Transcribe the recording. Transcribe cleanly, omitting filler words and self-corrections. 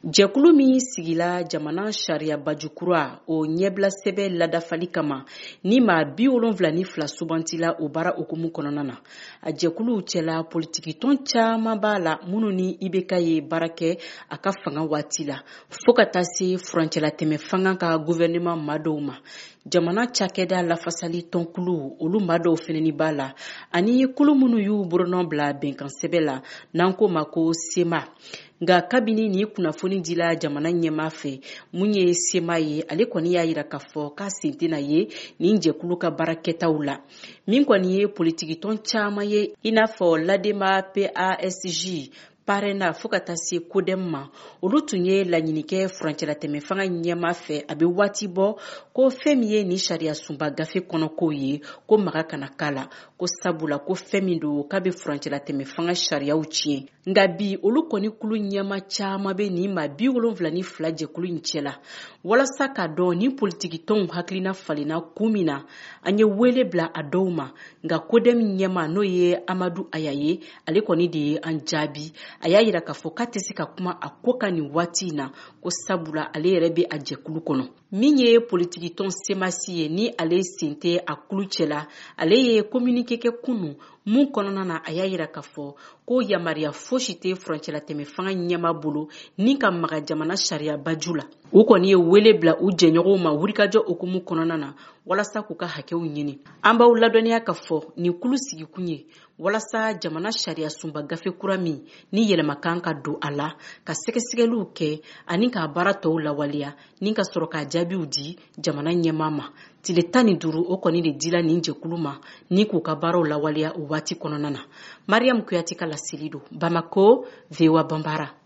Jɛkulu min sigila jamana sariya bajukura o ɲɛbila sɛbɛ ladafali kama ni maa 72 subantila o baara okumu kɔnɔna na. A jɛkulu cɛla politiki tɔn caman b'a la minnu ni IBK ye baara kɛ a ka fanga waati la fo ka taa se furancɛla tɛmɛ fanga ka gouvernement maa dɔw ma. Jamana cakɛda lafasali tɔnkulu olu maa dɔw fɛnɛni b'a la ani kulu minnu y'u boronnɔ bila bɛnkan sɛbɛ la n'an ko ma ko SEMA. Nga kabini ni kunnafoni dila jamana ɲɛma fɛ mun ye SEMA ye ale kɔni y'a yira k'a fɔ k'a sen tɛna ye nin jɛkulu ka baarakɛtaw la. Min kɔni ye politiki tɔn caman ye i n'a fɔ Ladema PASJ parena fo ka taa se Kodem ma olu tun ye laɲinikɛ furancɛla tɛmɛ fanga ɲɛma fɛ a bɛ waati bɔ ko fɛn min ye ni sariya sunba gafe kɔnɔko ye ko maga kana kala ko sabula ko fɛn min do k'a bɛ furancɛla tɛmɛ fanga sariyaw tiɲɛ. Nga bi olu kɔni kulu ɲɛma caman bɛ ni maa 72 jɛkulu in cɛla walasa k'a dɔn ni politiki tɔnw hakilina falenna kun min na an ye wele bila a dɔw ma nga Kodem ɲɛma n'o ye Amadu Aya ye ale kɔni de ye an jaabi. A y'a yira k'a fɔ k'a tɛ se ka kuma a ko ka nin waati in na ko sabula ale yɛrɛ bɛ a jɛkulu kɔnɔ. Min ye politiki tɔn semasi ye ni ale sen tɛ a kulu cɛla ale ye communiqué kɛ kunu mun kɔnɔna na a y'a yira k'a fɔ ko yamariya fosi tɛ furancɛla tɛmɛ fanga ɲɛma bolo ni ka maga jamana sariya baju la. U kɔni ye wele bila u jɛɲɔgɔnw ma wulikajɔ okumu kɔnɔna na walasa k'u ka hakɛw ɲini. An b'aw ladɔnniya k'a fɔ nin kulu sigikun ye walasa jamana sariya sunba gafe kura min ni yɛlɛma kan ka don a la ka sɛgɛsɛgɛliw kɛ ani k'a baara tɔw lawaleya ni ka sɔrɔ k'a jaabiw di jamana ɲɛma ma. Tile 15 o kɔni de dila nin jɛkulu ma ni k'u ka baaraw lawaleya o waati kɔnɔna na. Mariam Kuyate ka laseli do Bamako, VOA Bambara.